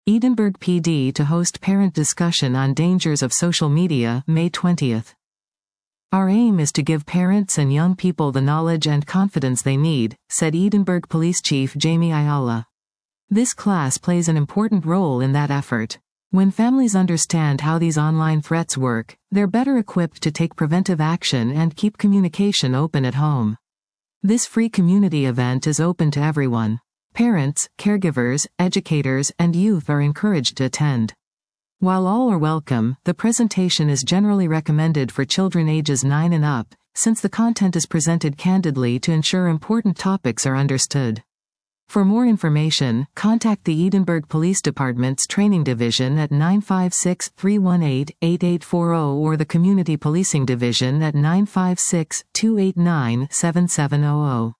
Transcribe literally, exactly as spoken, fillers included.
Edinburgh P D to host parent discussion on dangers of social media, May twentieth. Our aim is to give parents and young people the knowledge and confidence they need, said Edinburgh Police Chief Jamie Ayala. This class plays an important role in that effort. When families understand how these online threats work, they're better equipped to take preventive action and keep communication open at home. This free community event is open to everyone. Parents, caregivers, educators, and youth are encouraged to attend. While all are welcome, the presentation is generally recommended for children ages nine and up, since the content is presented candidly to ensure important topics are understood. For more information, contact the Edinburgh Police Department's Training Division at nine five six, three one eight, eight eight four zero or the Community Policing Division at nine five six, two eight nine, seven seven zero zero.